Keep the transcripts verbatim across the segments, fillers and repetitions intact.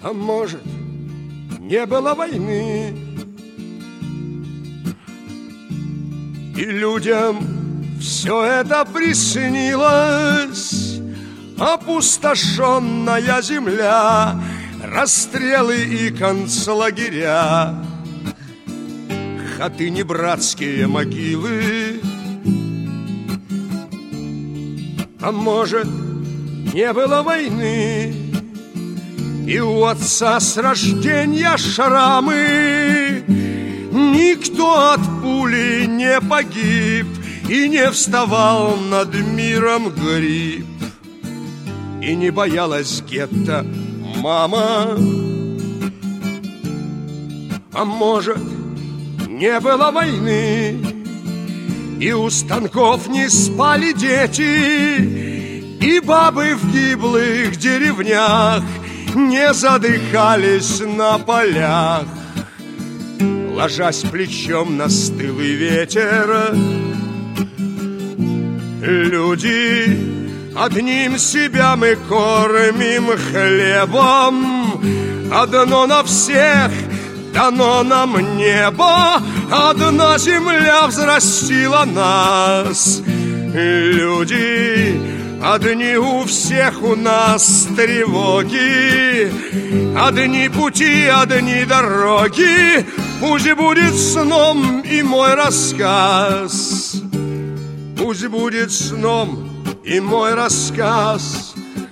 А может, не было войны, и людям все это приснилось. Опустошенная земля, расстрелы и концлагеря, хатыни братские могилы. А может, не было войны, и у отца с рождения шрамы. Никто от пули не погиб и не вставал над миром гриб. И не боялась гетто мама. А может, не было войны, и у станков не спали дети, и бабы в гиблых деревнях не задыхались на полях, ложась плечом на стылый ветер. Люди, одним себя мы кормим хлебом, одно на всех дано нам небо, одна земля взрастила нас. Люди, одни у всех у нас тревоги, одни пути, одни дороги. Пусть будет сном и мой рассказ, пусть будет сном и мой рассказ.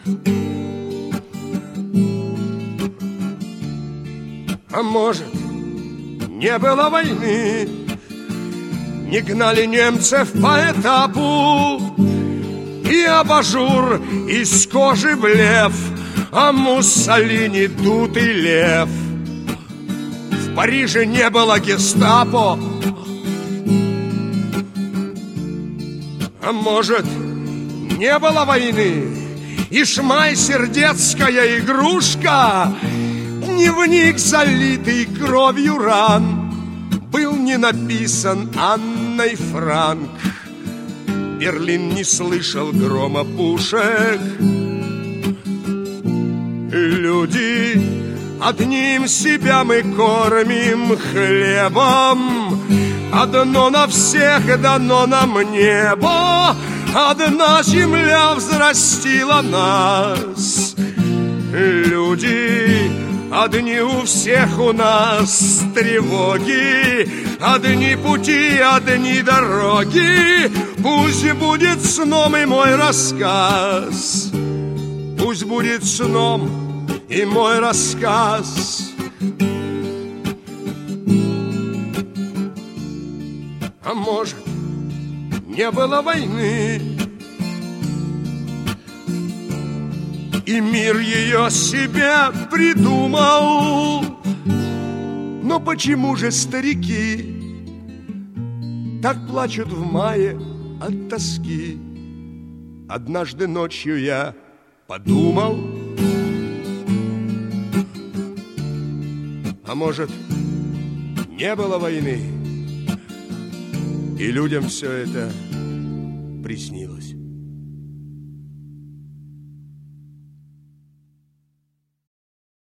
А может, не было войны, не гнали немцев по этапу, и абажур из кожи блеф, а Муссолини дутый лев. В Париже не было гестапо. А может, не было войны, и шмайсер-детская игрушка, дневник, залитый кровью ран, был не написан Анной Франк. Берлин не слышал грома пушек. Люди, одним себя мы кормим хлебом, одно на всех дано нам небо, одна земля взрастила нас. Люди, одни у всех у нас тревоги, одни пути, одни дороги. Пусть будет сном и мой рассказ, пусть будет сном и мой рассказ. А может, не было войны, и мир ее себе придумал. Но почему же старики так плачут в мае от тоски? Однажды ночью я подумал, а может, не было войны, и людям все это приснилось.